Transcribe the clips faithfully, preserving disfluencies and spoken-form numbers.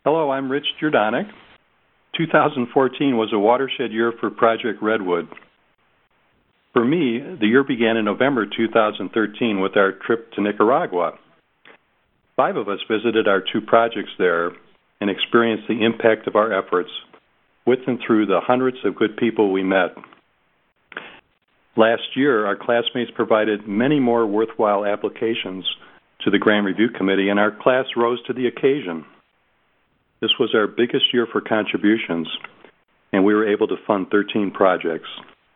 Hello, I'm Rich Jordanek. two thousand fourteen was a watershed year for Project Redwood. For me, the year began in November two thousand thirteen with our trip to Nicaragua. Five of us visited our two projects there and experienced the impact of our efforts with and through the hundreds of good people we met. Last year, our classmates provided many more worthwhile applications to the Grant Review Committee, and our class rose to the occasion. This was our biggest year for contributions, and we were able to fund thirteen projects.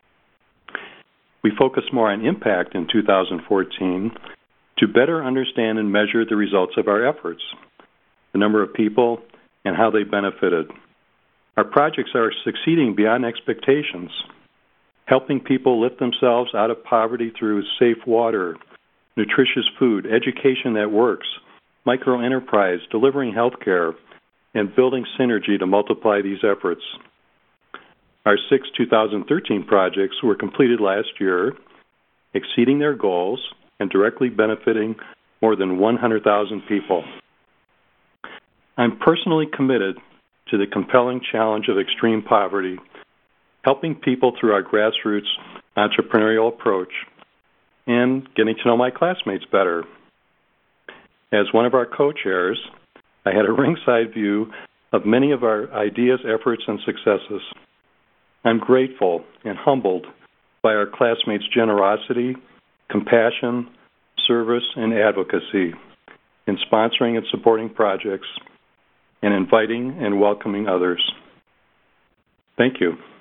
We focused more on impact in two thousand fourteen to better understand and measure the results of our efforts, the number of people, and how they benefited. Our projects are succeeding beyond expectations, helping people lift themselves out of poverty through safe water, nutritious food, education that works, microenterprise, delivering health care, and building synergy to multiply these efforts. Our six two thousand thirteen projects were completed last year, exceeding their goals and directly benefiting more than one hundred thousand people. I'm personally committed to the compelling challenge of extreme poverty, helping people through our grassroots entrepreneurial approach, and getting to know my classmates better. As one of our co-chairs, I had a ringside view of many of our ideas, efforts, and successes. I'm grateful and humbled by our classmates' generosity, compassion, service, and advocacy in sponsoring and supporting projects and inviting and welcoming others. Thank you.